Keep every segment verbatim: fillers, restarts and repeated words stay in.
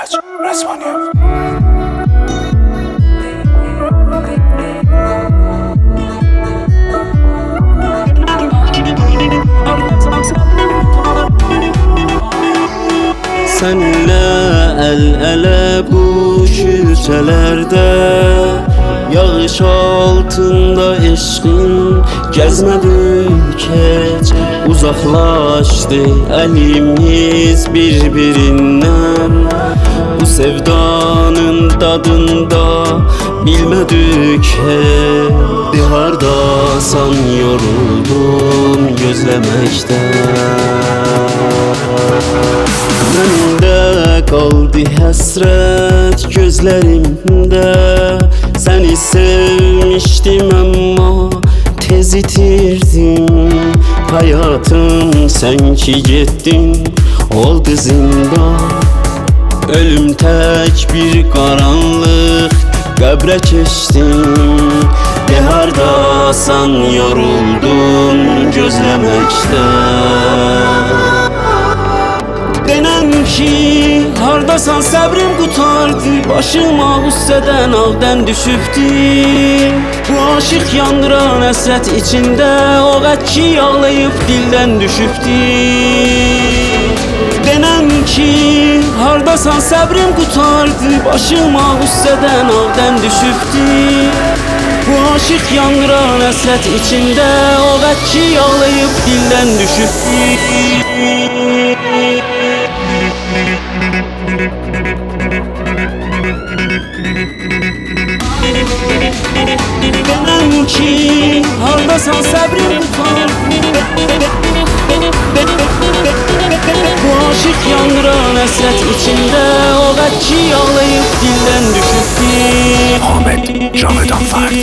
Miraç Resmaniyev. Seninle el ele bu şücelerde, yağış altında eşkin gezmedik hiç. Uzaklaştı elimiz birbirinden, bu sevdanın tadında bilmedik hiç. Dihardasan yoruldum gözlemekten. Məndə qaldı həsrət gözlərimdə, səni sevmişdim amma tez itirdim. Hayatım sən ki getdin oldu zindan, ölüm tək bir qaranlıq qəbrə keçdim. Dihardasan yoruldum gözləməkdən. Denəm ki, hardasan səbrim qutardı, başıma qüssədən ağdən düşübdü. Bu aşıq yandıran əsrət içində, o qət ki yağlayıb dildən düşübdü. Denəm ki, hardasan səbrim qutardı, başıma qüssədən ağdən düşübdü. Bu aşıq yandıran əsrət içində, o qət ki yağlayıb dildən düşübdü. Denəm ki, hardasan səbrim qutardı, bu aşıq yandıran əsrət içində, o qət ki yağlayıb dildən düşübdü. Ahmet Cavedan Fert.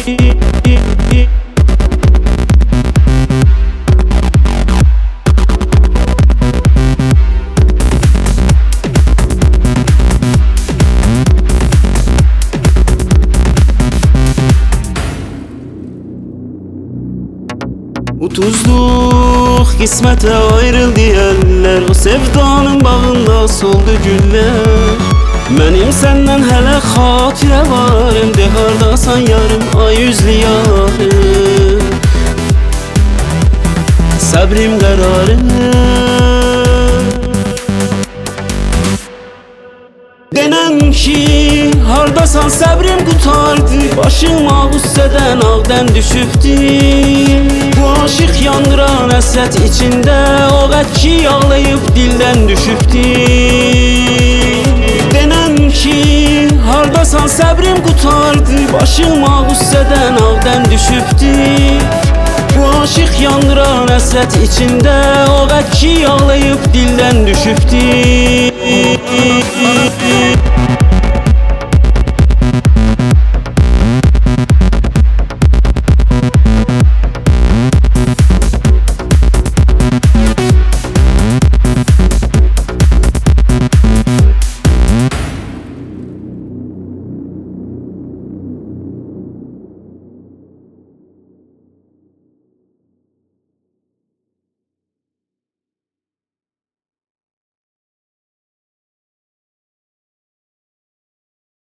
Utuzluq qismətə ayrıldı əllər, o sevdanın bağında soldu güllər. Mənim səndən hələ xatirə varım, de hardasan yarım ay üzlü yarım. Səbrim qərarım. Denəm ki, hardasan səbrim qutardı, başıma qüssədən ağdən düşübdü. Bu aşıq yandıran əsrət içində, o qət ki yağlayıb dildən düşübdü. Denəm ki, hardasan səbrim qutardı, başıma qüssədən ağdən düşübdü. Bu aşıq yandıran əsrət içində, o qət ki yağlayıb dildən düşübdü.